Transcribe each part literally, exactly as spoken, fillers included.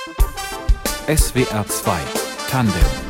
S W R zwei Tandem.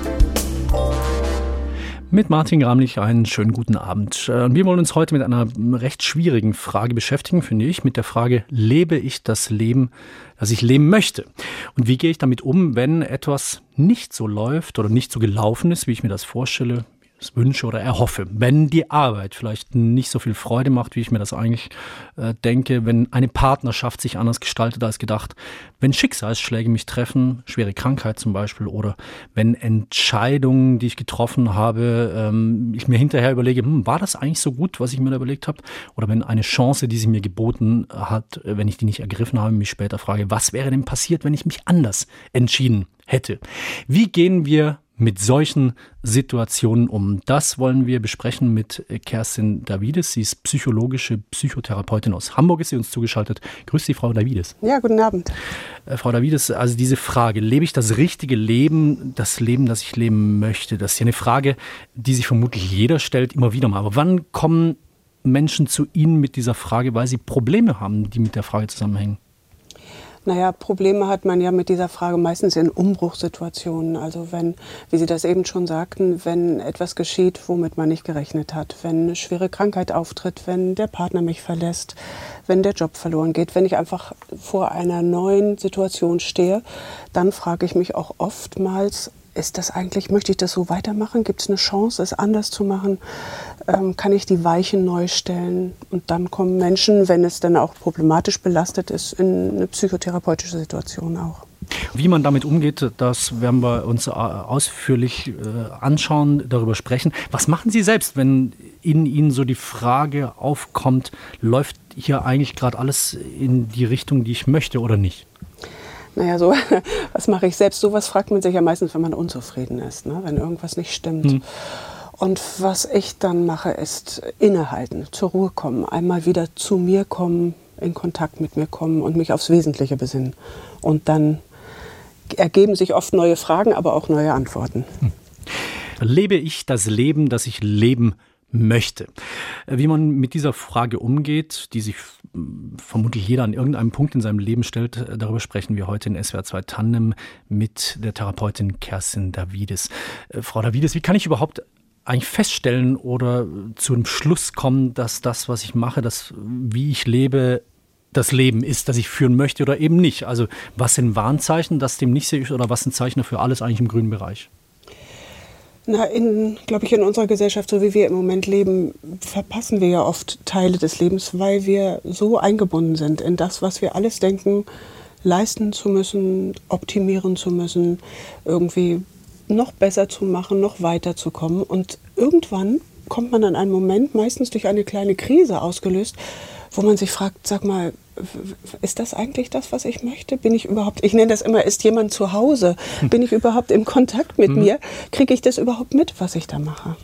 Mit Martin Gramlich einen schönen guten Abend. Wir wollen uns heute mit einer recht schwierigen Frage beschäftigen, finde ich, mit der Frage, lebe ich das Leben, das ich leben möchte? Und wie gehe ich damit um, wenn etwas nicht so läuft oder nicht so gelaufen ist, wie ich mir das vorstelle, es wünsche oder erhoffe? Wenn die Arbeit vielleicht nicht so viel Freude macht, wie ich mir das eigentlich äh, denke, wenn eine Partnerschaft sich anders gestaltet als gedacht, wenn Schicksalsschläge mich treffen, schwere Krankheit zum Beispiel, oder wenn Entscheidungen, die ich getroffen habe, ähm, ich mir hinterher überlege, hm, war das eigentlich so gut, was ich mir da überlegt habe? Oder wenn eine Chance, die sie mir geboten hat, wenn ich die nicht ergriffen habe, mich später frage, was wäre denn passiert, wenn ich mich anders entschieden hätte? Wie gehen wir mit solchen Situationen um? Das wollen wir besprechen mit Kerstin Davides. Sie ist psychologische Psychotherapeutin aus Hamburg, ist sie uns zugeschaltet. Grüß Sie, Frau Davides. Ja, guten Abend. Äh, Frau Davides, also diese Frage, lebe ich das richtige Leben, das Leben, das ich leben möchte? Das ist ja eine Frage, die sich vermutlich jeder stellt, immer wieder mal. Aber wann kommen Menschen zu Ihnen mit dieser Frage, weil sie Probleme haben, die mit der Frage zusammenhängen? Naja, Probleme hat man ja mit dieser Frage meistens in Umbruchssituationen. Also wenn, wie Sie das eben schon sagten, wenn etwas geschieht, womit man nicht gerechnet hat, wenn eine schwere Krankheit auftritt, wenn der Partner mich verlässt, wenn der Job verloren geht, wenn ich einfach vor einer neuen Situation stehe, dann frage ich mich auch oftmals, ist das eigentlich, möchte ich das so weitermachen? Gibt es eine Chance, es anders zu machen? Ähm, kann ich die Weichen neu stellen? Und dann kommen Menschen, wenn es dann auch problematisch belastet ist, in eine psychotherapeutische Situation auch. Wie man damit umgeht, das werden wir uns ausführlich äh, anschauen, darüber sprechen. Was machen Sie selbst, wenn in Ihnen so die Frage aufkommt, läuft hier eigentlich gerade alles in die Richtung, die ich möchte oder nicht? Naja, so, was mache ich selbst? Sowas fragt man sich ja meistens, wenn man unzufrieden ist, ne? Wenn irgendwas nicht stimmt. Hm. Und was ich dann mache, ist innehalten, zur Ruhe kommen, einmal wieder zu mir kommen, in Kontakt mit mir kommen und mich aufs Wesentliche besinnen. Und dann ergeben sich oft neue Fragen, aber auch neue Antworten. Hm. Lebe ich das Leben, das ich leben möchte? Wie man mit dieser Frage umgeht, die sich vermutlich jeder an irgendeinem Punkt in seinem Leben stellt, darüber sprechen wir heute in S W R zwei Tandem mit der Therapeutin Kerstin Davides. Frau Davides, wie kann ich überhaupt eigentlich feststellen oder zu einem Schluss kommen, dass das, was ich mache, das, wie ich lebe, das Leben ist, das ich führen möchte oder eben nicht? Also was sind Warnzeichen, dass dem nicht so ist, oder was sind Zeichen für alles eigentlich im grünen Bereich? Na, in, glaube ich, in unserer Gesellschaft, so wie wir im Moment leben, verpassen wir ja oft Teile des Lebens, weil wir so eingebunden sind in das, was wir alles denken, leisten zu müssen, optimieren zu müssen, irgendwie noch besser zu machen, noch weiterzukommen. Und irgendwann kommt man an einen Moment, meistens durch eine kleine Krise ausgelöst, wo man sich fragt, sag mal, ist das eigentlich das, was ich möchte? Bin ich überhaupt, ich nenne das immer, ist jemand zu Hause? Bin ich überhaupt im Kontakt mit mhm. mir? Kriege ich das überhaupt mit, was ich da mache?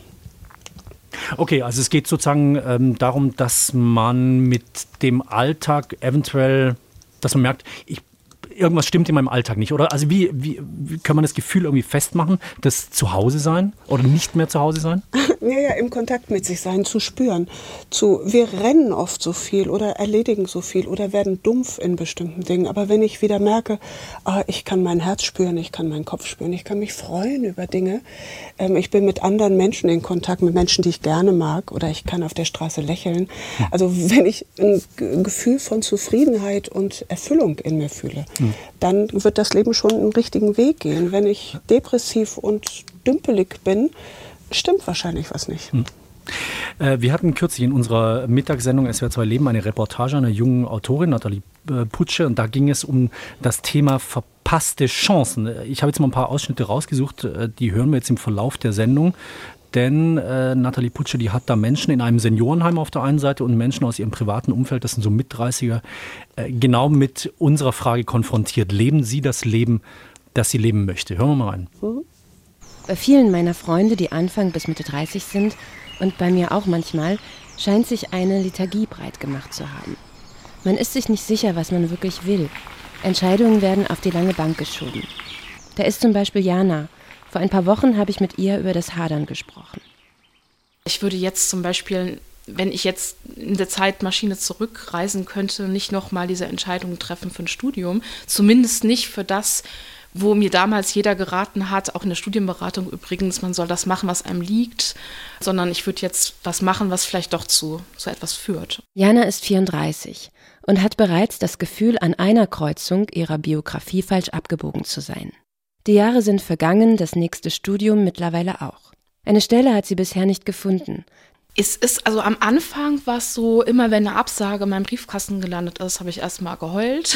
Okay, also es geht sozusagen ähm, darum, dass man mit dem Alltag eventuell, dass man merkt, ich irgendwas stimmt in meinem Alltag nicht, oder? Also wie, wie, wie kann man das Gefühl irgendwie festmachen, das Zuhause sein oder nicht mehr zu Hause sein? Ja, ja, im Kontakt mit sich sein, zu spüren. Zu, wir rennen oft so viel oder erledigen so viel oder werden dumpf in bestimmten Dingen. Aber wenn ich wieder merke, ah, ich kann mein Herz spüren, ich kann meinen Kopf spüren, ich kann mich freuen über Dinge. Ähm, ich bin mit anderen Menschen in Kontakt, mit Menschen, die ich gerne mag, oder ich kann auf der Straße lächeln. Hm. Also wenn ich ein G- Gefühl von Zufriedenheit und Erfüllung in mir fühle, hm. dann wird das Leben schon einen richtigen Weg gehen. Wenn ich depressiv und dümpelig bin, stimmt wahrscheinlich was nicht. Hm. Äh, wir hatten kürzlich in unserer Mittagssendung S W R zwei Leben eine Reportage einer jungen Autorin, Nathalie äh, Putsche, und da ging es um das Thema verpasste Chancen. Ich habe jetzt mal ein paar Ausschnitte rausgesucht, äh, die hören wir jetzt im Verlauf der Sendung. Denn äh, Nathalie Putsche, die hat da Menschen in einem Seniorenheim auf der einen Seite und Menschen aus ihrem privaten Umfeld, das sind so Mit-dreißiger, äh, genau mit unserer Frage konfrontiert. Leben Sie das Leben, das Sie leben möchte? Hören wir mal rein. Mhm. Bei vielen meiner Freunde, die Anfang bis Mitte dreißig sind, und bei mir auch manchmal, scheint sich eine Lethargie breit gemacht zu haben. Man ist sich nicht sicher, was man wirklich will. Entscheidungen werden auf die lange Bank geschoben. Da ist zum Beispiel Jana. Vor ein paar Wochen habe ich mit ihr über das Hadern gesprochen. Ich würde jetzt zum Beispiel wenn ich jetzt in der Zeitmaschine zurückreisen könnte, nicht nochmal diese Entscheidung treffen für ein Studium. Zumindest nicht für das, wo mir damals jeder geraten hat, auch in der Studienberatung übrigens, man soll das machen, was einem liegt, sondern ich würde jetzt was machen, was vielleicht doch zu so etwas führt. Jana ist vierunddreißig und hat bereits das Gefühl, an einer Kreuzung ihrer Biografie falsch abgebogen zu sein. Die Jahre sind vergangen, das nächste Studium mittlerweile auch. Eine Stelle hat sie bisher nicht gefunden. Es ist, also am Anfang war es so, immer wenn eine Absage in meinem Briefkasten gelandet ist, habe ich erstmal geheult.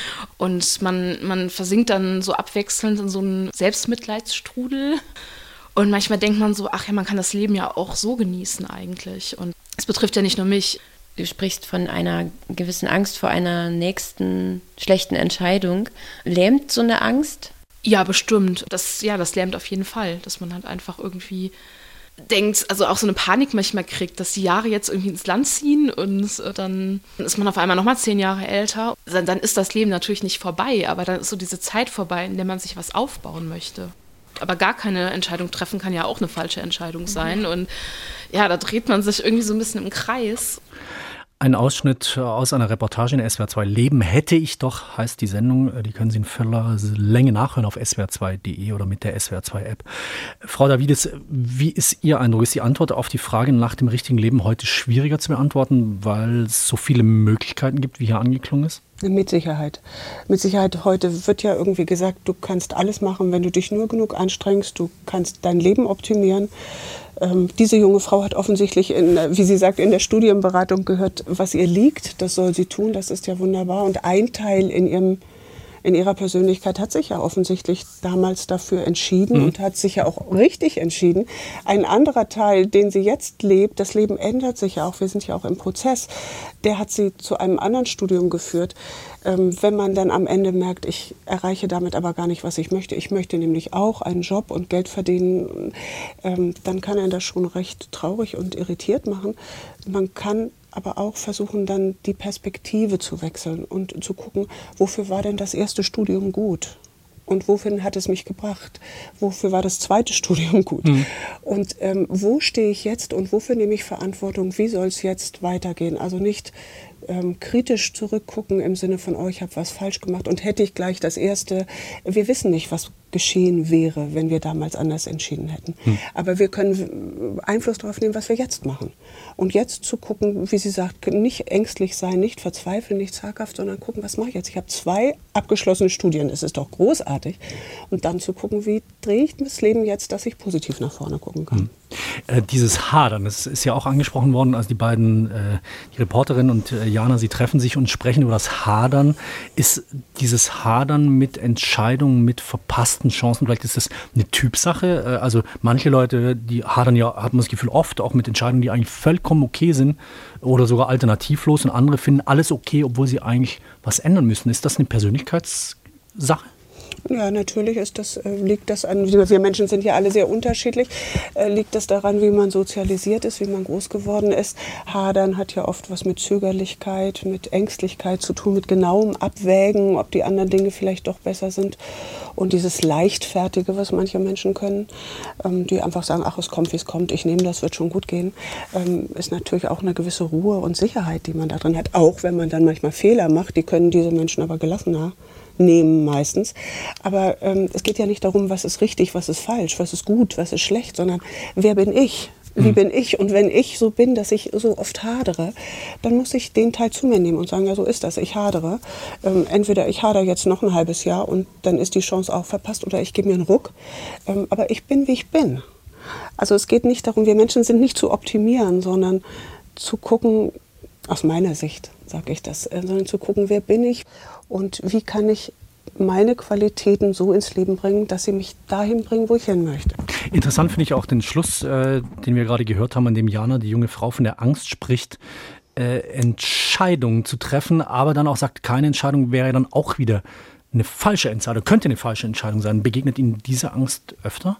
Und man, man versinkt dann so abwechselnd in so einen Selbstmitleidsstrudel. Und manchmal denkt man so, ach ja, man kann das Leben ja auch so genießen eigentlich. Und es betrifft ja nicht nur mich. Du sprichst von einer gewissen Angst vor einer nächsten schlechten Entscheidung. Lähmt so eine Angst? Ja, bestimmt. Das, ja, das lähmt auf jeden Fall, dass man halt einfach irgendwie denkt, also auch so eine Panik manchmal kriegt, dass die Jahre jetzt irgendwie ins Land ziehen und dann ist man auf einmal nochmal zehn Jahre älter. Dann ist das Leben natürlich nicht vorbei, aber dann ist so diese Zeit vorbei, in der man sich was aufbauen möchte. Aber gar keine Entscheidung treffen kann ja auch eine falsche Entscheidung sein. Und ja, da dreht man sich irgendwie so ein bisschen im Kreis. Ein Ausschnitt aus einer Reportage in S W R zwei. Leben hätte ich doch, heißt die Sendung. Die können Sie in voller Länge nachhören auf S W R zwei Punkt de oder mit der S W R zwei App. Frau Davides, wie ist Ihr Eindruck? Ist die Antwort auf die Frage nach dem richtigen Leben heute schwieriger zu beantworten, weil es so viele Möglichkeiten gibt, wie hier angeklungen ist? Mit Sicherheit. Mit Sicherheit, heute wird ja irgendwie gesagt, du kannst alles machen, wenn du dich nur genug anstrengst, du kannst dein Leben optimieren. Ähm, diese junge Frau hat offensichtlich, in, wie sie sagt, in der Studienberatung gehört, was ihr liegt. Das soll sie tun, das ist ja wunderbar. Und ein Teil in ihrem in ihrer Persönlichkeit hat sich ja offensichtlich damals dafür entschieden mhm. und hat sich ja auch richtig entschieden. Ein anderer Teil, den sie jetzt lebt, das Leben ändert sich ja auch, wir sind ja auch im Prozess, der hat sie zu einem anderen Studium geführt. Ähm, wenn man dann am Ende merkt, ich erreiche damit aber gar nicht, was ich möchte, ich möchte nämlich auch einen Job und Geld verdienen, ähm, dann kann er das schon recht traurig und irritiert machen. Man kann aber auch versuchen, dann die Perspektive zu wechseln und zu gucken, wofür war denn das erste Studium gut? Und wofür hat es mich gebracht? Wofür war das zweite Studium gut? Mhm. Und ähm, wo stehe ich jetzt und wofür nehme ich Verantwortung? Wie soll es jetzt weitergehen? Also nicht ähm, kritisch zurückgucken im Sinne von, oh, ich habe was falsch gemacht und hätte ich gleich das erste. Wir wissen nicht, was geschehen wäre, wenn wir damals anders entschieden hätten. Mhm. Aber wir können Einfluss darauf nehmen, was wir jetzt machen. Und jetzt zu gucken, wie sie sagt, nicht ängstlich sein, nicht verzweifeln, nicht zaghaft, sondern gucken, was mache ich jetzt? Ich habe zwei abgeschlossene Studien, es ist doch großartig. Und dann zu gucken, wie drehe ich das Leben jetzt, dass ich positiv nach vorne gucken kann. Mhm. Äh, dieses Hadern, das ist ja auch angesprochen worden, also die beiden, äh, die Reporterin und äh, Jana, sie treffen sich und sprechen über das Hadern. Ist dieses Hadern mit Entscheidungen, mit verpassten Chancen, vielleicht ist das eine Typsache? Äh, also manche Leute, die hadern ja, hat man das Gefühl, oft auch mit Entscheidungen, die eigentlich vollkommen okay sind oder sogar alternativlos, und andere finden alles okay, obwohl sie eigentlich was ändern müssen. Ist das eine Persönlichkeitssache? Ja, natürlich ist das, äh, liegt das an, wir Menschen sind ja alle sehr unterschiedlich, äh, liegt das daran, wie man sozialisiert ist, wie man groß geworden ist. Hadern hat ja oft was mit Zögerlichkeit, mit Ängstlichkeit zu tun, mit genauem Abwägen, ob die anderen Dinge vielleicht doch besser sind. Und dieses Leichtfertige, was manche Menschen können, ähm, die einfach sagen, ach, es kommt, wie es kommt, ich nehme das, wird schon gut gehen, ähm, ist natürlich auch eine gewisse Ruhe und Sicherheit, die man da drin hat. Auch wenn man dann manchmal Fehler macht, die können diese Menschen aber gelassener nehmen meistens. Aber ähm, es geht ja nicht darum, was ist richtig, was ist falsch, was ist gut, was ist schlecht, sondern wer bin ich? Wie bin ich? Und wenn ich so bin, dass ich so oft hadere, dann muss ich den Teil zu mir nehmen und sagen, ja, so ist das, ich hadere. Ähm, entweder ich hadere jetzt noch ein halbes Jahr und dann ist die Chance auch verpasst, oder ich gebe mir einen Ruck. Ähm, aber ich bin, wie ich bin. Also es geht nicht darum, wir Menschen sind nicht zu optimieren, sondern zu gucken, aus meiner Sicht sage ich das, äh, sondern zu gucken, wer bin ich und wie kann ich meine Qualitäten so ins Leben bringen, dass sie mich dahin bringen, wo ich hin möchte. Interessant finde ich auch den Schluss, äh, den wir gerade gehört haben, an dem Jana, die junge Frau, von der Angst spricht, äh, Entscheidungen zu treffen, aber dann auch sagt, keine Entscheidung wäre dann auch wieder eine falsche Entscheidung, könnte eine falsche Entscheidung sein. Begegnet Ihnen diese Angst öfter?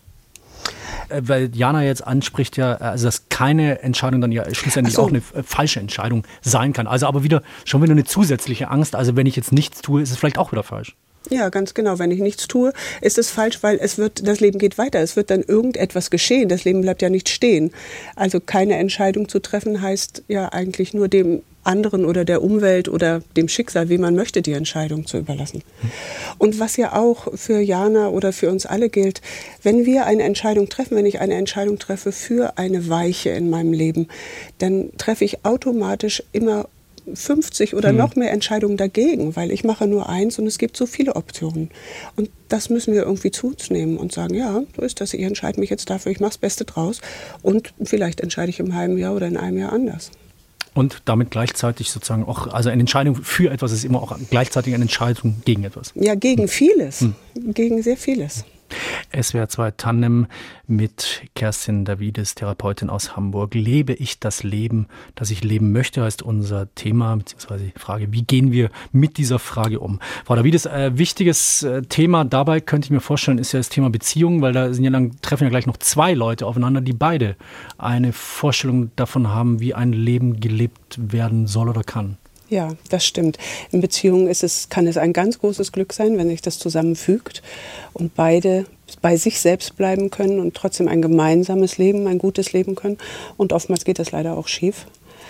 Weil Jana jetzt anspricht ja, also dass keine Entscheidung dann ja schlussendlich so. auch eine falsche Entscheidung sein kann. Also aber wieder schon wieder eine zusätzliche Angst. Also wenn ich jetzt nichts tue, ist es vielleicht auch wieder falsch. Ja, ganz genau. Wenn ich nichts tue, ist es falsch, weil es wird, das Leben geht weiter. Es wird dann irgendetwas geschehen. Das Leben bleibt ja nicht stehen. Also keine Entscheidung zu treffen heißt ja eigentlich nur dem anderen oder der Umwelt oder dem Schicksal, wie man möchte, die Entscheidung zu überlassen. Und was ja auch für Jana oder für uns alle gilt, wenn wir eine Entscheidung treffen, wenn ich eine Entscheidung treffe für eine Weiche in meinem Leben, dann treffe ich automatisch immer fünfzig oder mhm. noch mehr Entscheidungen dagegen, weil ich mache nur eins und es gibt so viele Optionen. Und das müssen wir irgendwie zu uns nehmen und sagen, ja, so ist das, ich entscheide mich jetzt dafür, ich mache das Beste draus und vielleicht entscheide ich im halben Jahr oder in einem Jahr anders. Und damit gleichzeitig sozusagen auch, also eine Entscheidung für etwas ist immer auch gleichzeitig eine Entscheidung gegen etwas. Ja, gegen vieles, mhm. gegen sehr vieles. S W R zwei Tandem mit Kerstin Davides, Therapeutin aus Hamburg. Lebe ich das Leben, das ich leben möchte, heißt unser Thema, beziehungsweise die Frage, wie gehen wir mit dieser Frage um? Frau Davides, äh, wichtiges äh, Thema dabei, könnte ich mir vorstellen, ist ja das Thema Beziehung, weil da sind ja dann, treffen ja gleich noch zwei Leute aufeinander, die beide eine Vorstellung davon haben, wie ein Leben gelebt werden soll oder kann. Ja, das stimmt. In Beziehungen ist es, kann es ein ganz großes Glück sein, wenn sich das zusammenfügt und beide bei sich selbst bleiben können und trotzdem ein gemeinsames Leben, ein gutes Leben können. Und oftmals geht das leider auch schief.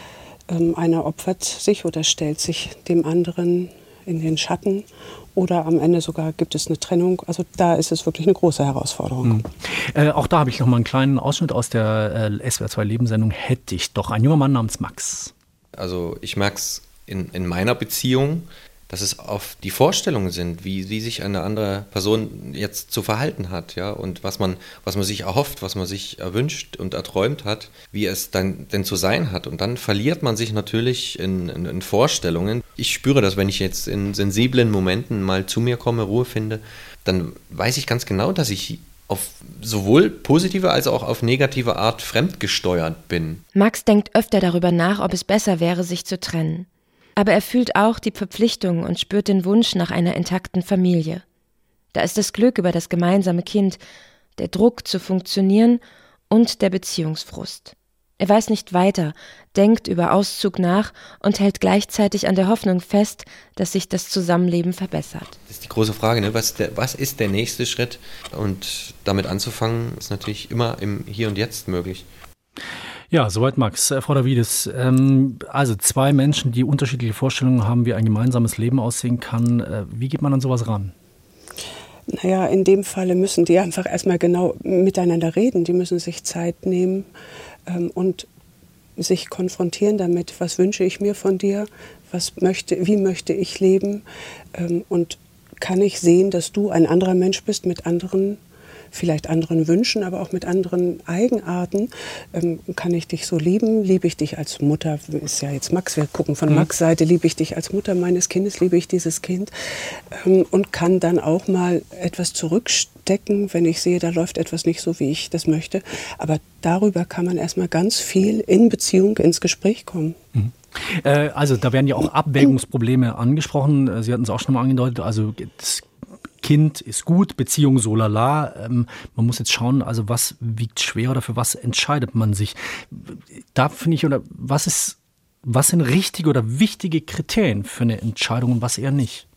Ähm, einer opfert sich oder stellt sich dem anderen in den Schatten oder am Ende sogar gibt es eine Trennung. Also da ist es wirklich eine große Herausforderung. Mhm. Äh, auch da habe ich noch mal einen kleinen Ausschnitt aus der äh, S W R zwei Lebenssendung Hätte ich doch. Ein junger Mann namens Max. Also ich merke es in, in meiner Beziehung, dass es auf die Vorstellungen sind, wie, wie sich eine andere Person jetzt zu verhalten hat, ja, und was man, was man sich erhofft, was man sich erwünscht und erträumt hat, wie es dann denn zu sein hat. Und dann verliert man sich natürlich in, in, in Vorstellungen. Ich spüre das, wenn ich jetzt in sensiblen Momenten mal zu mir komme, Ruhe finde, dann weiß ich ganz genau, dass ich auf sowohl positive als auch auf negative Art fremdgesteuert bin. Max denkt öfter darüber nach, ob es besser wäre, sich zu trennen. Aber er fühlt auch die Verpflichtung und spürt den Wunsch nach einer intakten Familie. Da ist das Glück über das gemeinsame Kind, der Druck zu funktionieren und der Beziehungsfrust. Er weiß nicht weiter, denkt über Auszug nach und hält gleichzeitig an der Hoffnung fest, dass sich das Zusammenleben verbessert. Das ist die große Frage, ne? was, der, was ist der nächste Schritt? Und damit anzufangen, ist natürlich immer im Hier und Jetzt möglich. Ja, soweit Max. Äh, Frau Davides, ähm, also zwei Menschen, die unterschiedliche Vorstellungen haben, wie ein gemeinsames Leben aussehen kann. Äh, wie geht man an sowas ran? Naja, in dem Falle müssen die einfach erstmal genau miteinander reden. Die müssen sich Zeit nehmen ähm, und sich konfrontieren damit, was wünsche ich mir von dir, was möchte, wie möchte ich leben ähm, und kann ich sehen, dass du ein anderer Mensch bist mit anderen vielleicht anderen Wünschen, aber auch mit anderen Eigenarten. Ähm, kann ich dich so lieben? Liebe ich dich als Mutter? Ist ja jetzt Max, wir gucken von mhm. Max' Seite. Liebe ich dich als Mutter meines Kindes? Liebe ich dieses Kind? Ähm, und kann dann auch mal etwas zurückstecken, wenn ich sehe, da läuft etwas nicht so, wie ich das möchte. Aber darüber kann man erstmal ganz viel in Beziehung ins Gespräch kommen. Mhm. Äh, also da werden ja auch Abwägungsprobleme angesprochen. Sie hatten es auch schon mal angedeutet. Also das Kind ist gut, Beziehung so lala. Ähm, man muss jetzt schauen, also was wiegt schwer oder für was entscheidet man sich. Da finde ich, oder was ist, was sind richtige oder wichtige Kriterien für eine Entscheidung und was eher nicht?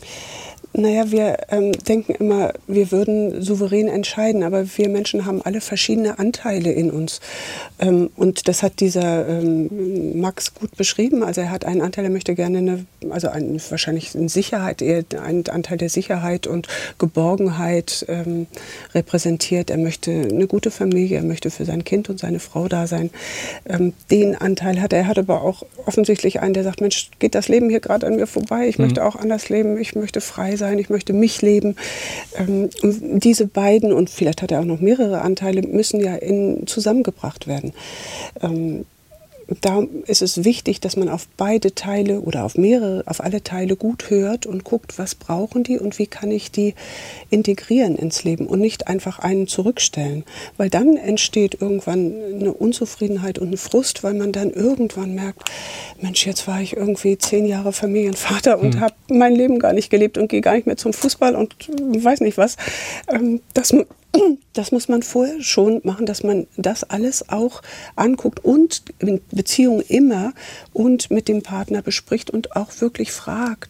Naja, wir ähm, denken immer, wir würden souverän entscheiden, aber wir Menschen haben alle verschiedene Anteile in uns. Ähm, und das hat dieser ähm, Max gut beschrieben. Also er hat einen Anteil, er möchte gerne eine, also ein, wahrscheinlich eine Sicherheit, eher einen Anteil der Sicherheit und Geborgenheit ähm, repräsentiert. Er möchte eine gute Familie, er möchte für sein Kind und seine Frau da sein. Ähm, den Anteil hat er. Er hat aber auch offensichtlich einen, der sagt, Mensch, geht das Leben hier gerade an mir vorbei? Ich mhm. möchte auch anders leben, ich möchte frei sein. Ich möchte mich leben. Ähm, diese beiden, und vielleicht hat er auch noch mehrere Anteile, müssen ja in, zusammengebracht werden. Ähm, da ist es wichtig, dass man auf beide Teile oder auf mehrere, auf alle Teile gut hört und guckt, was brauchen die und wie kann ich die integrieren ins Leben und nicht einfach einen zurückstellen. Weil dann entsteht irgendwann eine Unzufriedenheit und ein Frust, weil man dann irgendwann merkt, Mensch, jetzt war ich irgendwie zehn Jahre Familienvater und hm. habe mein Leben gar nicht gelebt und gehe gar nicht mehr zum Fußball und weiß nicht was. Das Das muss man vorher schon machen, dass man das alles auch anguckt und in Beziehung immer und mit dem Partner bespricht und auch wirklich fragt,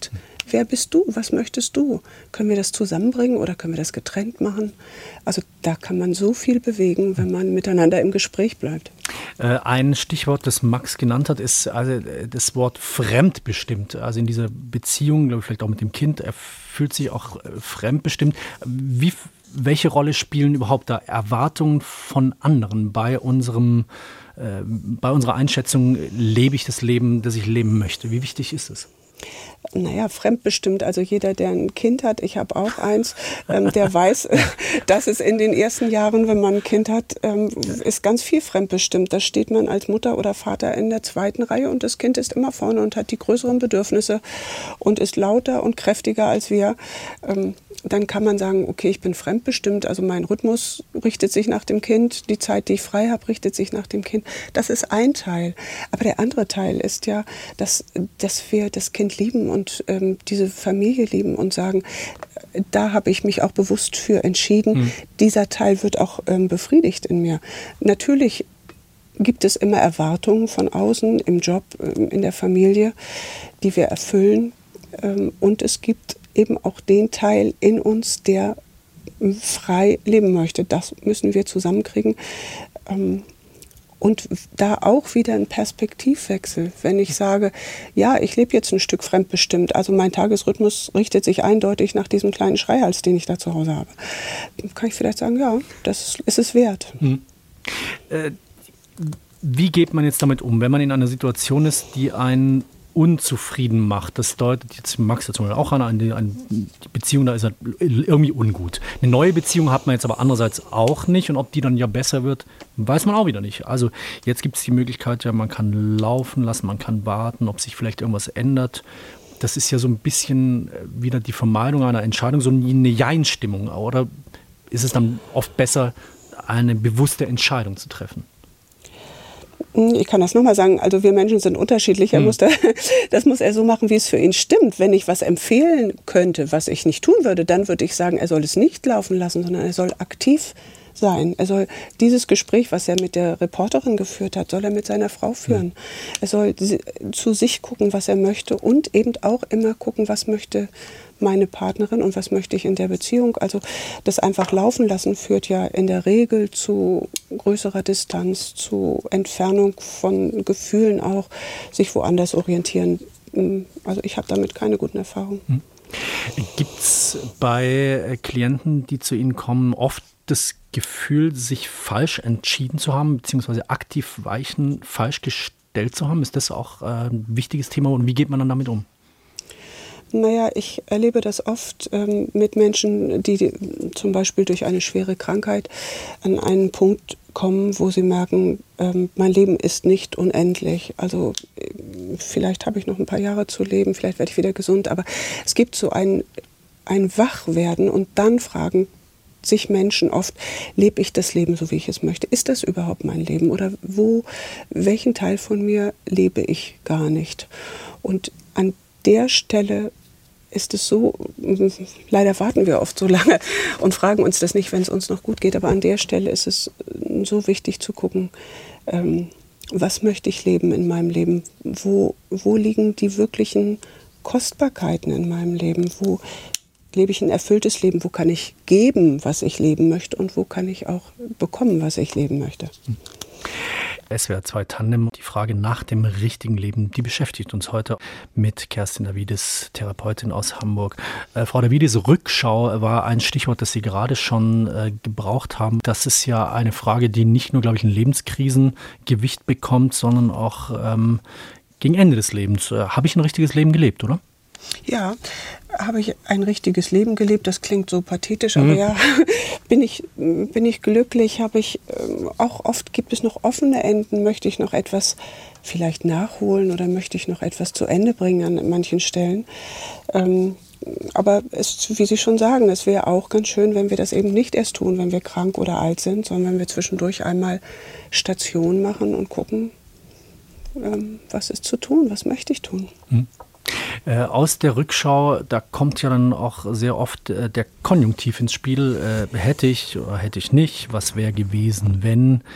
wer bist du? Was möchtest du? Können wir das zusammenbringen oder können wir das getrennt machen? Also da kann man so viel bewegen, wenn man miteinander im Gespräch bleibt. Ein Stichwort, das Max genannt hat, ist also das Wort fremdbestimmt. Also in dieser Beziehung, glaube ich, vielleicht auch mit dem Kind, er fühlt sich auch fremdbestimmt. Wie, welche Rolle spielen überhaupt da Erwartungen von anderen bei unserem, äh, bei unserer Einschätzung, lebe ich das Leben, das ich leben möchte? Wie wichtig ist es? Naja, fremdbestimmt. Also jeder, der ein Kind hat, ich habe auch eins, ähm, der weiß, dass es in den ersten Jahren, wenn man ein Kind hat, ähm, ist ganz viel fremdbestimmt. Da steht man als Mutter oder Vater in der zweiten Reihe und das Kind ist immer vorne und hat die größeren Bedürfnisse und ist lauter und kräftiger als wir. Ähm, dann kann man sagen, okay, ich bin fremdbestimmt, also mein Rhythmus richtet sich nach dem Kind, die Zeit, die ich frei habe, richtet sich nach dem Kind. Das ist ein Teil. Aber der andere Teil ist ja, dass, dass wir das Kind lieben und ähm, diese Familie lieben und sagen, da habe ich mich auch bewusst für entschieden. Mhm. Dieser Teil wird auch ähm, befriedigt in mir. Natürlich gibt es immer Erwartungen von außen, im Job, in der Familie, die wir erfüllen. Ähm, und es gibt eben auch den Teil in uns, der frei leben möchte. Das müssen wir zusammenkriegen. Und da auch wieder ein Perspektivwechsel. Wenn ich sage, ja, ich lebe jetzt ein Stück fremdbestimmt, also mein Tagesrhythmus richtet sich eindeutig nach diesem kleinen Schreihals, den ich da zu Hause habe, dann kann ich vielleicht sagen, ja, das ist es wert. Hm. Äh, wie geht man jetzt damit um, wenn man in einer Situation ist, die einen unzufrieden macht? Das deutet jetzt Max ja zum Beispiel auch an, eine, eine Beziehung, da ist er irgendwie ungut. Eine neue Beziehung hat man jetzt aber andererseits auch nicht und ob die dann ja besser wird, weiß man auch wieder nicht. Also jetzt gibt es die Möglichkeit, ja, man kann laufen lassen, man kann warten, ob sich vielleicht irgendwas ändert. Das ist ja so ein bisschen wieder die Vermeidung einer Entscheidung, so eine Jein-Stimmung. Oder ist es dann oft besser, eine bewusste Entscheidung zu treffen? Ich kann das nochmal sagen, also wir Menschen sind unterschiedlich. Er hm. muss da, das muss er so machen, wie es für ihn stimmt. Wenn ich was empfehlen könnte, was ich nicht tun würde, dann würde ich sagen, er soll es nicht laufen lassen, sondern er soll aktiv sein. Er soll dieses Gespräch, was er mit der Reporterin geführt hat, soll er mit seiner Frau führen. Hm. Er soll zu sich gucken, was er möchte und eben auch immer gucken, was möchte meine Partnerin und was möchte ich in der Beziehung. Also das einfach laufen lassen führt ja in der Regel zu größerer Distanz, zu Entfernung von Gefühlen auch, sich woanders orientieren. Also ich habe damit keine guten Erfahrungen. Hm. Gibt es bei Klienten, die zu Ihnen kommen, oft das Gefühl, sich falsch entschieden zu haben, beziehungsweise aktiv Weichen falsch gestellt zu haben? Ist das auch ein wichtiges Thema und wie geht man dann damit um? Naja, ich erlebe das oft ähm, mit Menschen, die, die zum Beispiel durch eine schwere Krankheit an einen Punkt kommen, wo sie merken, ähm, mein Leben ist nicht unendlich. Also äh, vielleicht habe ich noch ein paar Jahre zu leben, vielleicht werde ich wieder gesund, aber es gibt so ein, ein Wachwerden und dann fragen sich Menschen oft, lebe ich das Leben so, wie ich es möchte? Ist das überhaupt mein Leben? Oder wo, welchen Teil von mir lebe ich gar nicht? Und an der Stelle ist es so, leider warten wir oft so lange und fragen uns das nicht, wenn es uns noch gut geht, aber an der Stelle ist es so wichtig zu gucken, ähm, was möchte ich leben in meinem Leben? Wo, wo liegen die wirklichen Kostbarkeiten in meinem Leben? Wo lebe ich ein erfülltes Leben? Wo kann ich geben, was ich leben möchte? Und wo kann ich auch bekommen, was ich leben möchte? S W R zwei Tandem, die Frage nach dem richtigen Leben, die beschäftigt uns heute mit Kerstin Davidis, Therapeutin aus Hamburg. Äh, Frau Davidis, Rückschau war ein Stichwort, das Sie gerade schon äh, gebraucht haben. Das ist ja eine Frage, die nicht nur, glaube ich, in Lebenskrisen Gewicht bekommt, sondern auch ähm, gegen Ende des Lebens. Äh, habe ich ein richtiges Leben gelebt, oder? Ja, habe ich ein richtiges Leben gelebt, das klingt so pathetisch, aber mhm. ja, bin ich, bin ich glücklich, habe ich, auch oft gibt es noch offene Enden, möchte ich noch etwas vielleicht nachholen oder möchte ich noch etwas zu Ende bringen an manchen Stellen. Ähm, aber es, wie Sie schon sagen, es wäre auch ganz schön, wenn wir das eben nicht erst tun, wenn wir krank oder alt sind, sondern wenn wir zwischendurch einmal Station machen und gucken, ähm, was ist zu tun, was möchte ich tun. Mhm. Äh, aus der Rückschau, da kommt ja dann auch sehr oft äh, der Konjunktiv ins Spiel. Äh, hätte ich oder hätte ich nicht, was wäre gewesen, wenn?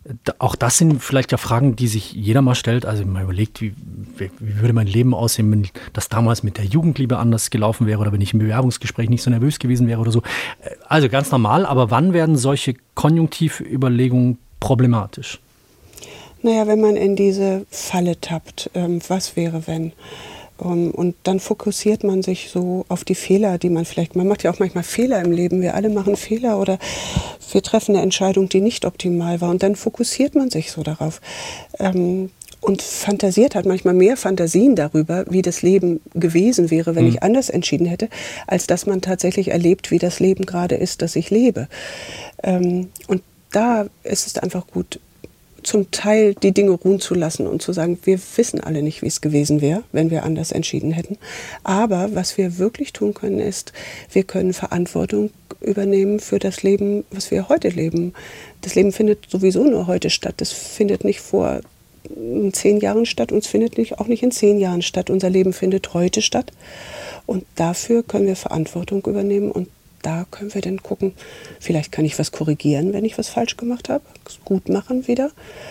Auch das sind vielleicht ja Fragen, die sich jeder mal stellt. Also man überlegt, wie, wie würde mein Leben aussehen, wenn das damals mit der Jugendliebe anders gelaufen wäre oder wenn ich im Bewerbungsgespräch nicht so nervös gewesen wäre oder so. Also ganz normal, aber wann werden solche Konjunktivüberlegungen problematisch? Naja, wenn man in diese Falle tappt, ähm, was wäre, wenn? Um, und dann fokussiert man sich so auf die Fehler, die man vielleicht, man macht ja auch manchmal Fehler im Leben, wir alle machen Fehler oder wir treffen eine Entscheidung, die nicht optimal war und dann fokussiert man sich so darauf ähm, und fantasiert, hat manchmal mehr Fantasien darüber, wie das Leben gewesen wäre, wenn mhm. ich anders entschieden hätte, als dass man tatsächlich erlebt, wie das Leben gerade ist, das ich lebe. Ähm, und da ist es einfach gut, zum Teil die Dinge ruhen zu lassen und zu sagen, wir wissen alle nicht, wie es gewesen wäre, wenn wir anders entschieden hätten. Aber was wir wirklich tun können, ist, wir können Verantwortung übernehmen für das Leben, was wir heute leben. Das Leben findet sowieso nur heute statt. Das findet nicht vor zehn Jahren statt und es findet nicht, auch nicht in zehn Jahren statt. Unser Leben findet heute statt. Und dafür können wir Verantwortung übernehmen und da können wir dann gucken, vielleicht kann ich was korrigieren, wenn ich was falsch gemacht habe, gut machen wieder.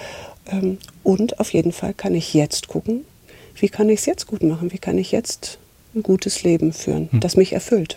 Und auf jeden Fall kann ich jetzt gucken, wie kann ich es jetzt gut machen, wie kann ich jetzt ein gutes Leben führen, hm. das mich erfüllt.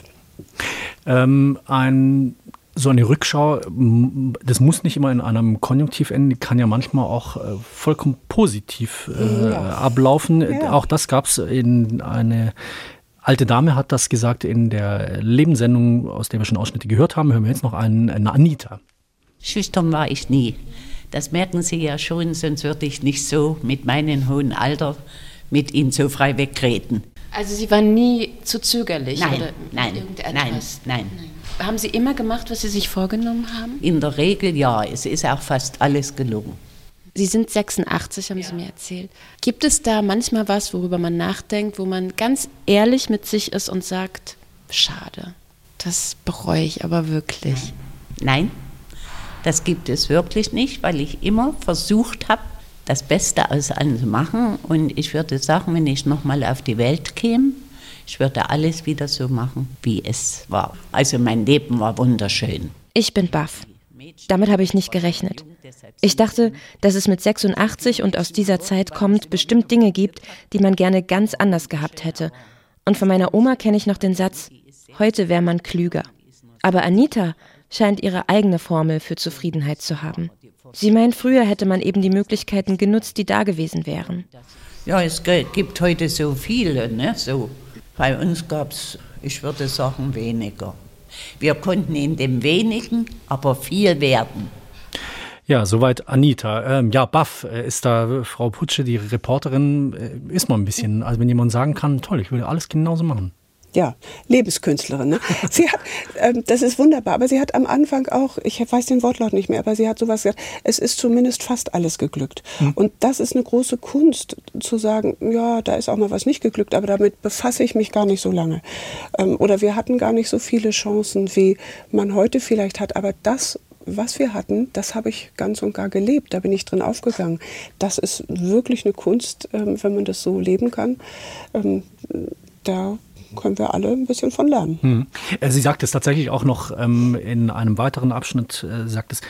Ähm, ein, so eine Rückschau, das muss nicht immer in einem Konjunktiv enden, die kann ja manchmal auch äh, vollkommen positiv äh, ja. ablaufen. Ja. Auch das gab es in eine... Alte Dame hat das gesagt in der Lebenssendung, aus der wir schon Ausschnitte gehört haben. Hören wir jetzt noch einen, eine Anita. Schüchtern war ich nie. Das merken Sie ja schon, sonst würde ich nicht so mit meinem hohen Alter mit Ihnen so frei wegreden. Also Sie waren nie zu zögerlich? Nein, oder nein, nein, nein, nein. Haben Sie immer gemacht, was Sie sich vorgenommen haben? In der Regel ja, es ist auch fast alles gelungen. Sie sind sechsundachtzig, haben ja. Sie mir erzählt. Gibt es da manchmal was, worüber man nachdenkt, wo man ganz ehrlich mit sich ist und sagt, schade, das bereue ich aber wirklich? Nein, das gibt es wirklich nicht, weil ich immer versucht habe, das Beste aus allem zu machen. Und ich würde sagen, wenn ich nochmal auf die Welt käme, ich würde alles wieder so machen, wie es war. Also mein Leben war wunderschön. Ich bin baff. Damit habe ich nicht gerechnet. Ich dachte, dass es mit sechsundachtzig und aus dieser Zeit kommt, bestimmt Dinge gibt, die man gerne ganz anders gehabt hätte. Und von meiner Oma kenne ich noch den Satz, heute wäre man klüger. Aber Anita scheint ihre eigene Formel für Zufriedenheit zu haben. Sie meint, früher hätte man eben die Möglichkeiten genutzt, die da gewesen wären. Ja, es gibt heute so viele, ne? So. Bei uns gab es, ich würde sagen, weniger. Wir konnten in dem wenigen aber viel werden. Ja, soweit Anita. Ähm, ja, baff ist da Frau Putsche, die Reporterin, äh, ist mal ein bisschen, also wenn jemand sagen kann, toll, ich würde alles genauso machen. Ja, Lebenskünstlerin. Ne? Sie hat, ähm, das ist wunderbar, aber sie hat am Anfang auch, ich weiß den Wortlaut nicht mehr, aber sie hat sowas gesagt, es ist zumindest fast alles geglückt. Hm. Und das ist eine große Kunst, zu sagen, ja, da ist auch mal was nicht geglückt, aber damit befasse ich mich gar nicht so lange. Ähm, oder wir hatten gar nicht so viele Chancen, wie man heute vielleicht hat, aber das, was wir hatten, das habe ich ganz und gar gelebt, da bin ich drin aufgegangen. Das ist wirklich eine Kunst, ähm, wenn man das so leben kann. Ähm, da können wir alle ein bisschen von lernen. Hm. Sie sagt es tatsächlich auch noch ähm, in einem weiteren Abschnitt, äh, sagt es,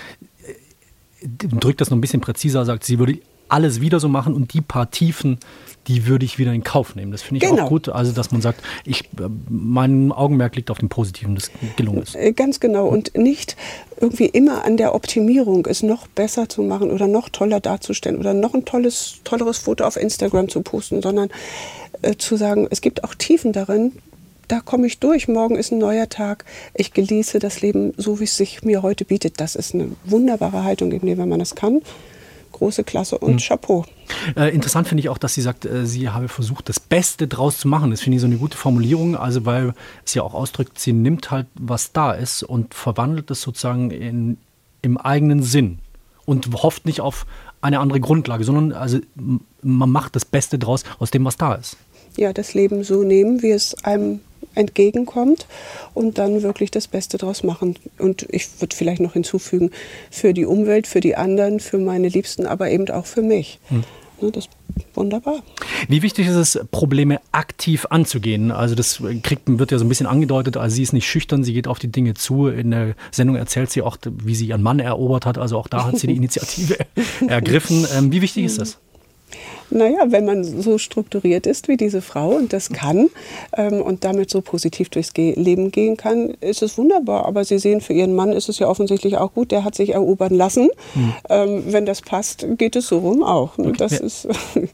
äh, drückt das noch ein bisschen präziser, sagt, sie würde alles wieder so machen und die paar Tiefen, die würde ich wieder in Kauf nehmen. Das finde ich genau. auch gut, also dass man sagt, ich, äh, mein Augenmerk liegt auf dem Positiven, das gelungen ist. Ganz genau und nicht irgendwie immer an der Optimierung, es noch besser zu machen oder noch toller darzustellen oder noch ein tolles, tolleres Foto auf Instagram zu posten, sondern äh, zu sagen, es gibt auch Tiefen darin, da komme ich durch, morgen ist ein neuer Tag, ich genieße das Leben so, wie es sich mir heute bietet. Das ist eine wunderbare Haltung, wenn man das kann. Große Klasse und hm. Chapeau. Äh, interessant finde ich auch, dass sie sagt, äh, sie habe versucht, das Beste draus zu machen. Das finde ich so eine gute Formulierung, also weil es ja auch ausdrückt, sie nimmt halt, was da ist und verwandelt es sozusagen in, im eigenen Sinn und hofft nicht auf eine andere Grundlage, sondern also man macht das Beste draus aus dem, was da ist. Ja, das Leben so nehmen, wie es einem entgegenkommt und dann wirklich das Beste draus machen. Und ich würde vielleicht noch hinzufügen, für die Umwelt, für die anderen, für meine Liebsten, aber eben auch für mich. Hm. Ne, das ist wunderbar. Wie wichtig ist es, Probleme aktiv anzugehen? Also das kriegt, wird ja so ein bisschen angedeutet, also sie ist nicht schüchtern, sie geht auf die Dinge zu. In der Sendung erzählt sie auch, wie sie ihren Mann erobert hat, also auch da hat sie die Initiative ergriffen. Ähm, wie wichtig ist das? Naja, wenn man so strukturiert ist wie diese Frau und das kann ähm, und damit so positiv durchs Ge- Leben gehen kann, ist es wunderbar. Aber Sie sehen, für Ihren Mann ist es ja offensichtlich auch gut. Der hat sich erobern lassen. Hm. Ähm, wenn das passt, geht es so rum auch. Okay. Das ist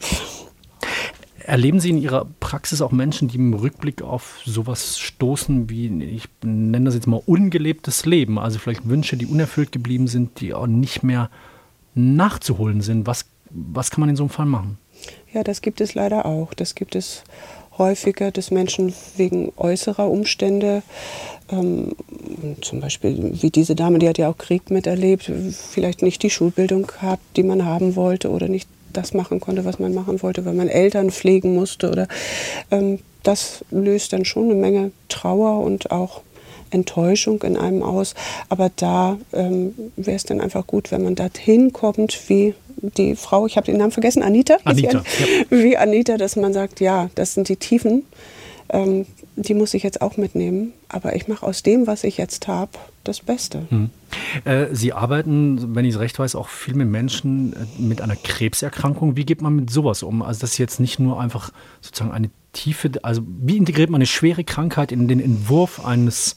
Erleben Sie in Ihrer Praxis auch Menschen, die im Rückblick auf sowas stoßen wie, ich nenne das jetzt mal, ungelebtes Leben? Also vielleicht Wünsche, die unerfüllt geblieben sind, die auch nicht mehr nachzuholen sind. Was, was kann man in so einem Fall machen? Ja, das gibt es leider auch. Das gibt es häufiger, dass Menschen wegen äußerer Umstände, ähm, zum Beispiel wie diese Dame, die hat ja auch Krieg miterlebt, vielleicht nicht die Schulbildung hat, die man haben wollte oder nicht das machen konnte, was man machen wollte, weil man Eltern pflegen musste. Oder ähm, das löst dann schon eine Menge Trauer und auch Enttäuschung in einem aus. Aber da ähm, wäre es dann einfach gut, wenn man dorthin kommt, wie die Frau, ich habe den Namen vergessen, Anita, Anita ja. wie Anita, dass man sagt, ja, das sind die Tiefen, ähm, die muss ich jetzt auch mitnehmen, aber ich mache aus dem, was ich jetzt habe, das Beste. Hm. Äh, Sie arbeiten, wenn ich es recht weiß, auch viel mit Menschen äh, mit einer Krebserkrankung. Wie geht man mit sowas um? Also das ist jetzt nicht nur einfach sozusagen eine tiefe, also wie integriert man eine schwere Krankheit in den Entwurf eines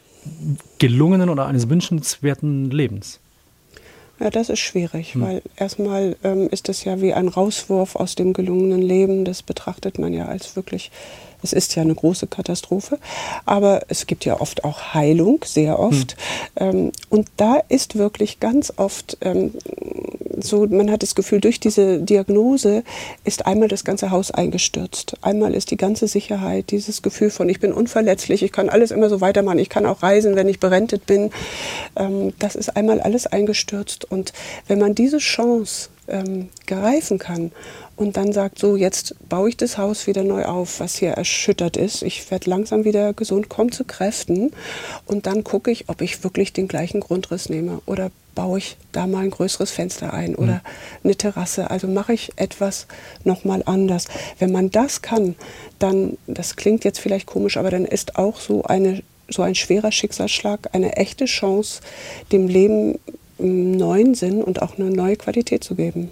gelungenen oder eines wünschenswerten Lebens? Ja, das ist schwierig, Hm. weil erstmal ähm, ist das ja wie ein Rauswurf aus dem gelungenen Leben. Das betrachtet man ja als wirklich, es ist ja eine große Katastrophe. Aber es gibt ja oft auch Heilung, sehr oft. Hm. Ähm, und da ist wirklich ganz oft ähm, so, man hat das Gefühl, durch diese Diagnose ist einmal das ganze Haus eingestürzt. Einmal ist die ganze Sicherheit, dieses Gefühl von, ich bin unverletzlich, ich kann alles immer so weitermachen, ich kann auch reisen, wenn ich berentet bin. Ähm, das ist einmal alles eingestürzt. Und wenn man diese Chance ähm, greifen kann und dann sagt, so jetzt baue ich das Haus wieder neu auf, was hier erschüttert ist, ich werde langsam wieder gesund, komme zu Kräften und dann gucke ich, ob ich wirklich den gleichen Grundriss nehme oder baue ich da mal ein größeres Fenster ein oder eine Terrasse, also mache ich etwas nochmal anders. Wenn man das kann, dann, das klingt jetzt vielleicht komisch, aber dann ist auch so, eine, so ein schwerer Schicksalsschlag eine echte Chance, dem Leben einen neuen Sinn und auch eine neue Qualität zu geben.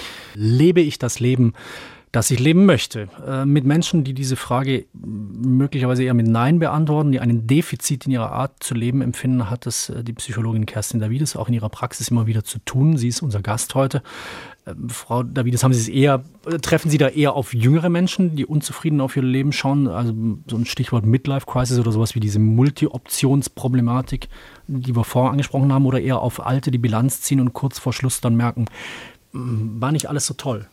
Lebe ich das Leben, das ich leben möchte? Äh, mit Menschen, die diese Frage möglicherweise eher mit Nein beantworten, die ein Defizit in ihrer Art zu leben empfinden, hat es äh, die Psychologin Kerstin Davides auch in ihrer Praxis immer wieder zu tun. Sie ist unser Gast heute. Äh, Frau Davides, haben Sie es eher, äh, treffen Sie da eher auf jüngere Menschen, die unzufrieden auf ihr Leben schauen? Also so ein Stichwort Midlife-Crisis oder sowas wie diese Multi-Options-Problematik, die wir vorher angesprochen haben, oder eher auf Alte, die Bilanz ziehen und kurz vor Schluss dann merken, war nicht alles so toll?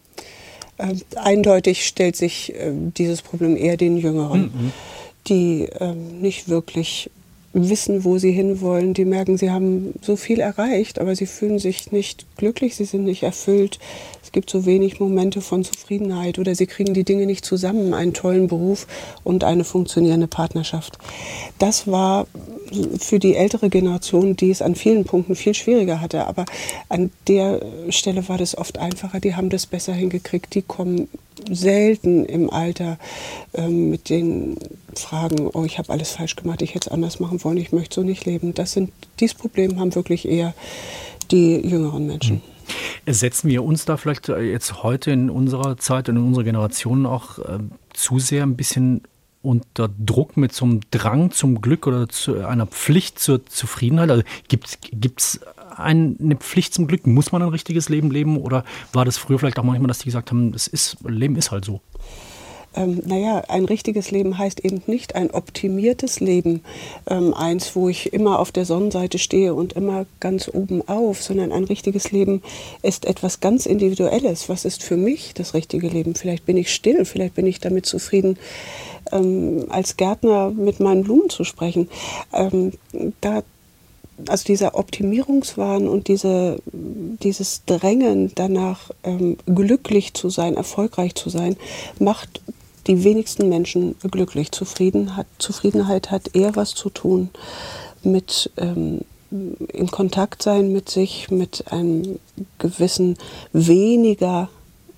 Äh, eindeutig stellt sich äh, dieses Problem eher den Jüngeren, mhm. die äh, nicht wirklich wissen, wo sie hinwollen. Die merken, sie haben so viel erreicht, aber sie fühlen sich nicht glücklich, sie sind nicht erfüllt. Es gibt so wenig Momente von Zufriedenheit oder sie kriegen die Dinge nicht zusammen, einen tollen Beruf und eine funktionierende Partnerschaft. Das war für die ältere Generation, die es an vielen Punkten viel schwieriger hatte, aber an der Stelle war das oft einfacher. Die haben das besser hingekriegt. Die kommen selten im Alter ähm, mit den Fragen, oh, ich habe alles falsch gemacht, ich hätte es anders machen wollen, ich möchte so nicht leben. Das sind, dieses Problem haben wirklich eher die jüngeren Menschen. Setzen wir uns da vielleicht jetzt heute in unserer Zeit und in unserer Generation auch äh, zu sehr ein bisschen unter Druck mit so einem Drang zum Glück oder zu einer Pflicht zur Zufriedenheit? Also gibt es eine Pflicht zum Glück? Muss man ein richtiges Leben leben? Oder war das früher vielleicht auch manchmal, dass die gesagt haben, das ist, Leben ist halt so? Ähm, naja, ein richtiges Leben heißt eben nicht ein optimiertes Leben, ähm, eins, wo ich immer auf der Sonnenseite stehe und immer ganz oben auf, sondern ein richtiges Leben ist etwas ganz Individuelles. Was ist für mich das richtige Leben? Vielleicht bin ich still, vielleicht bin ich damit zufrieden, ähm, als Gärtner mit meinen Blumen zu sprechen. Ähm, da Also dieser Optimierungswahn und diese, dieses Drängen danach, ähm, glücklich zu sein, erfolgreich zu sein, macht die wenigsten Menschen glücklich. Zufrieden hat, Zufriedenheit hat eher was zu tun mit ähm, in Kontakt sein mit sich, mit einem gewissen weniger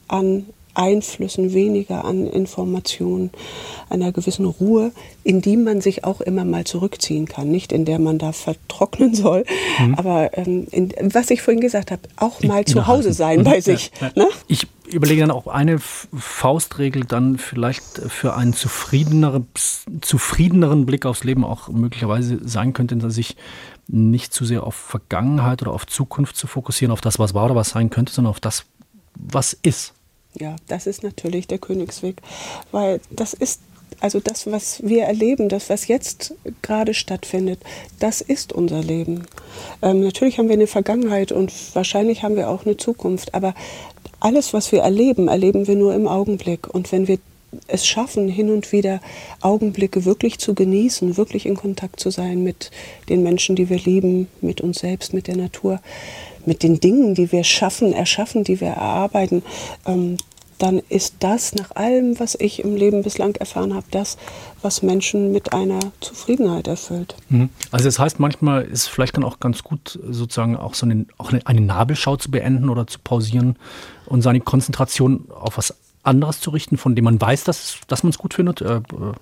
an Einflüssen, weniger an Informationen, einer gewissen Ruhe, in die man sich auch immer mal zurückziehen kann. Nicht in der man da vertrocknen soll, mhm. aber ähm, in, was ich vorhin gesagt habe, auch mal in, zu Hause sein bei sich. Ja, ja. Ne? Ich überlege dann auch eine Faustregel dann vielleicht für einen zufriedeneren, zufriedeneren Blick aufs Leben auch möglicherweise sein könnte, dass sich nicht zu sehr auf Vergangenheit oder auf Zukunft zu fokussieren, auf das, was war oder was sein könnte, sondern auf das, was ist. Ja, das ist natürlich der Königsweg, weil das ist, also das, was wir erleben, das, was jetzt gerade stattfindet, das ist unser Leben. Ähm, natürlich haben wir eine Vergangenheit und wahrscheinlich haben wir auch eine Zukunft, aber alles, was wir erleben, erleben wir nur im Augenblick. Und wenn wir es schaffen, hin und wieder Augenblicke wirklich zu genießen, wirklich in Kontakt zu sein mit den Menschen, die wir lieben, mit uns selbst, mit der Natur, mit den Dingen, die wir schaffen, erschaffen, die wir erarbeiten, ähm, dann ist das nach allem, was ich im Leben bislang erfahren habe, das, was Menschen mit einer Zufriedenheit erfüllt. Also das heißt, manchmal ist es vielleicht dann auch ganz gut, sozusagen auch so eine, auch eine Nabelschau zu beenden oder zu pausieren und seine Konzentration auf was anderes zu richten, von dem man weiß, dass, dass man es gut findet? Äh,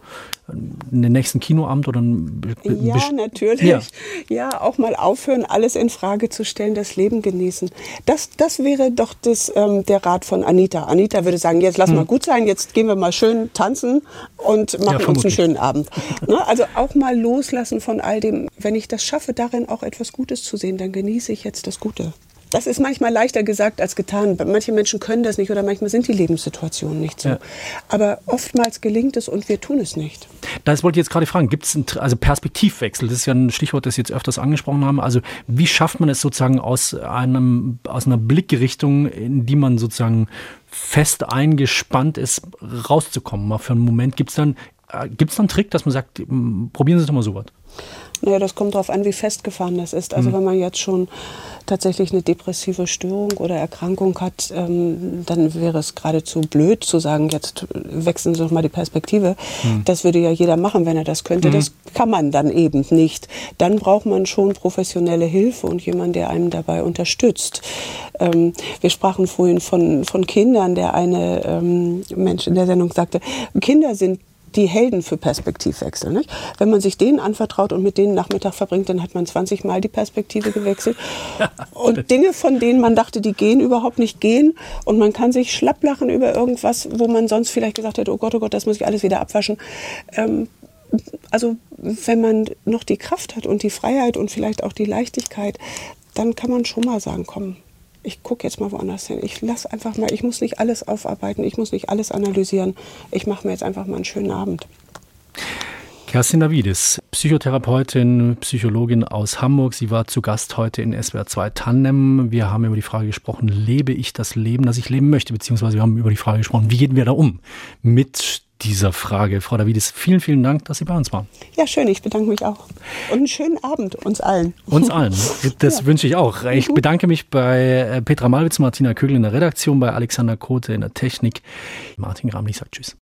den nächsten Kinoabend oder ein Ja, natürlich. Ja. ja, auch mal aufhören, alles in Frage zu stellen, das Leben genießen. Das, das wäre doch das, ähm, der Rat von Anita. Anita würde sagen, jetzt lass hm. mal gut sein, jetzt gehen wir mal schön tanzen und machen ja, uns einen schönen Abend. Ne? Also auch mal loslassen von all dem. Wenn ich das schaffe, darin auch etwas Gutes zu sehen, dann genieße ich jetzt das Gute. Das ist manchmal leichter gesagt als getan. Manche Menschen können das nicht oder manchmal sind die Lebenssituationen nicht so. Ja. Aber oftmals gelingt es und wir tun es nicht. Das wollte ich jetzt gerade fragen. Gibt es einen also Perspektivwechsel? Das ist ja ein Stichwort, das Sie jetzt öfters angesprochen haben. Also wie schafft man es sozusagen aus, einem, aus einer Blickrichtung, in die man sozusagen fest eingespannt ist, rauszukommen? Mal für einen Moment. Gibt es dann, äh, gibt's dann einen Trick, dass man sagt, probieren Sie doch mal sowas? Naja, das kommt darauf an, wie festgefahren das ist. Also mhm. wenn man jetzt schon tatsächlich eine depressive Störung oder Erkrankung hat, ähm, dann wäre es geradezu blöd zu sagen, jetzt wechseln Sie doch mal die Perspektive. Mhm. Das würde ja jeder machen, wenn er das könnte. Mhm. Das kann man dann eben nicht. Dann braucht man schon professionelle Hilfe und jemanden, der einem dabei unterstützt. Ähm, wir sprachen vorhin von, von Kindern. Der eine ähm, Mensch in der Sendung sagte, Kinder sind die Helden für Perspektivwechsel. Nicht? Wenn man sich denen anvertraut und mit denen Nachmittag verbringt, dann hat man zwanzig Mal die Perspektive gewechselt. Und Dinge, von denen man dachte, die gehen, überhaupt nicht gehen. Und man kann sich schlapplachen über irgendwas, wo man sonst vielleicht gesagt hätte, oh Gott, oh Gott, das muss ich alles wieder abwaschen. Ähm, also wenn man noch die Kraft hat und die Freiheit und vielleicht auch die Leichtigkeit, dann kann man schon mal sagen, komm, ich gucke jetzt mal woanders hin. Ich lass einfach mal, ich muss nicht alles aufarbeiten, ich muss nicht alles analysieren. Ich mache mir jetzt einfach mal einen schönen Abend. Kerstin Davidis, Psychotherapeutin, Psychologin aus Hamburg. Sie war zu Gast heute in S W R zwei Tandem. Wir haben über die Frage gesprochen, lebe ich das Leben, das ich leben möchte? Beziehungsweise wir haben über die Frage gesprochen, wie gehen wir da um mit dieser Frage? Frau Davidis, vielen, vielen Dank, dass Sie bei uns waren. Ja, schön, ich bedanke mich auch. Und einen schönen Abend uns allen. Uns allen, das ja. wünsche ich auch. Ich bedanke mich bei Petra Malwitz, Martina Kögel in der Redaktion, bei Alexander Kote in der Technik. Martin Gramlich sagt Tschüss.